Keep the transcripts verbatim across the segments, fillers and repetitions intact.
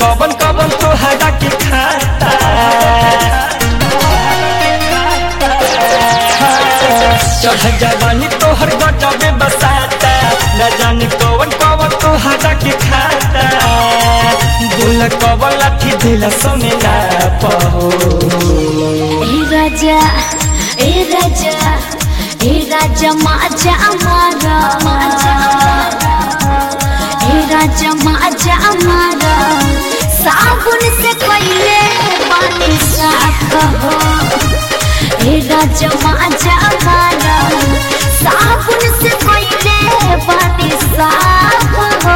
कवन कवन तोहरा के खाता चढ़ जवानी तोहर गजबे बसाता न जाने कवन कवन तोहरा के खाता बोल कवन लाठी दिल सुने ना पहो ए राजा ए राजा ए राजा माजा हमारा ए राजा माजा हमारा साबुन से पहले पानी साफ हो ए राजा माजा हमारा साबुन से पहले पानी साफ हो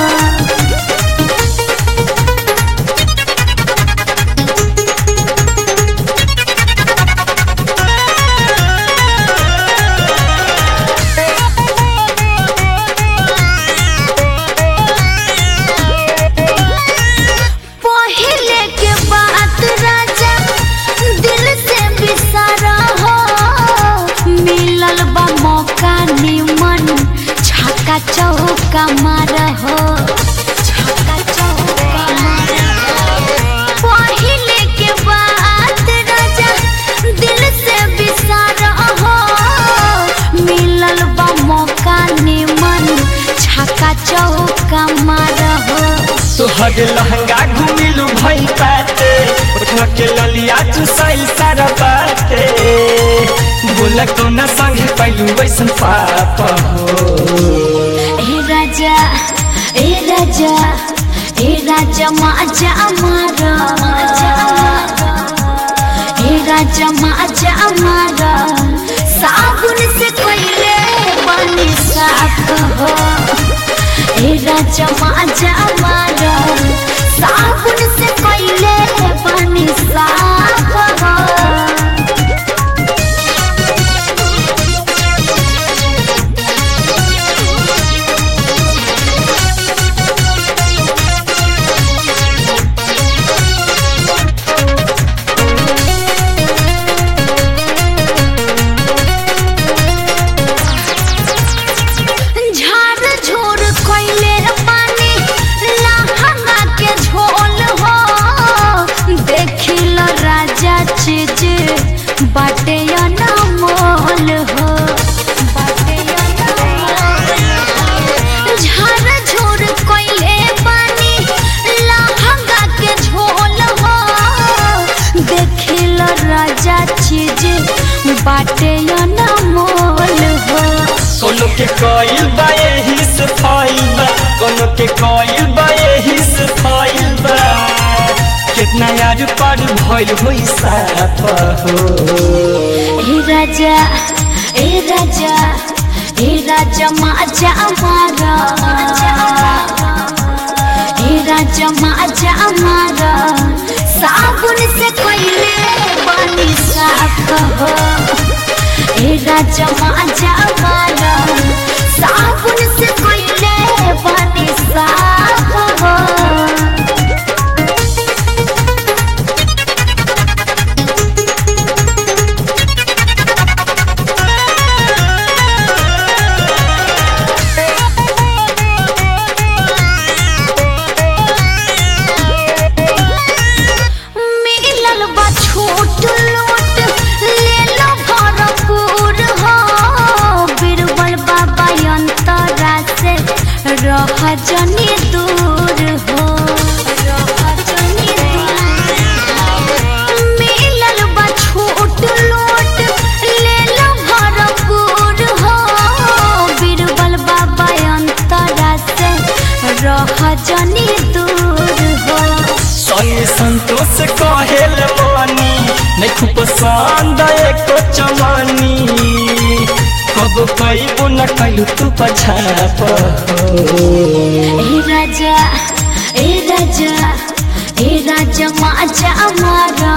चौका मारा हो छक्का चौका पहले के बात राजा दिल से बिसार हो मिलल बा मौका निमन छक्का चौका मारा हो तोहर लहंगा घुमिलु भई पाते उठा के ललिया चुसाइल सारा बाटे बोला कोना संगे पैलु वैसन पाप हो ए राजा ए राजा ए राजा माजा हमारा ए राजा माजा हमारा साबुन से पहले पानी साफ हो ए राजा माजा हमारा साबुन से पहले पानी साफ हो बाटे या ना मोल हो बाटे या ना झार झोर कोइले पानी लहंगा के झोल हो देखिल राजा चीज बाटे या ना मोल हो कोनो के कोइल बा एही से फाइल बा कोनो के कोइल बा एही से फाइल बा कितना यार पर भइल होई साफ हो ए राजा ए राजा ए राजा माजा हमारा ए राजा माजा हमारा साबुन से पहले पानी साफ हो ए राजा माजा हमारा साबुन से पहले पानी साफ हो जनी दूर हो जनी मिलल बा छोट लोट ले लो भरपूर हो बीरबल बाबा अंतरा से रह जनी दूर हो सनी संतोष कहेल बानी नहीं खूब पसंद एको चमानी कब पैबो न कैलु तू पछाप ए राजा ए राजा ए राजा माजा हमारा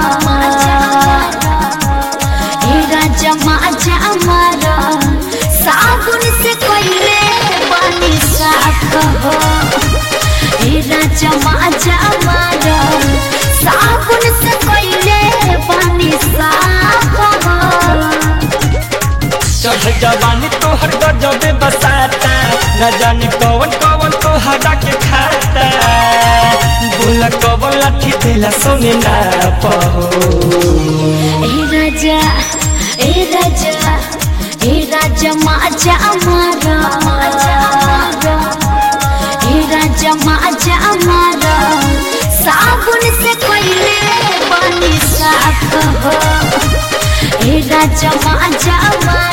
ए राजा माजा हमारा साबुन से पहले पानी साफ हो ए राजा माजा हमारा साबुन से पहले पानी साफ हो चढ़ जवानी तोहर गजबे बसाता न जाने कौन कौन तोहरा के खाता बोला कवन लाठी देला सोने ना पहो। ए राजा ए राजा ए राजा माजा मारा ए राजा माजा मारा साबुन से कोयले पानी साफ हो। ए राजा माजा मारा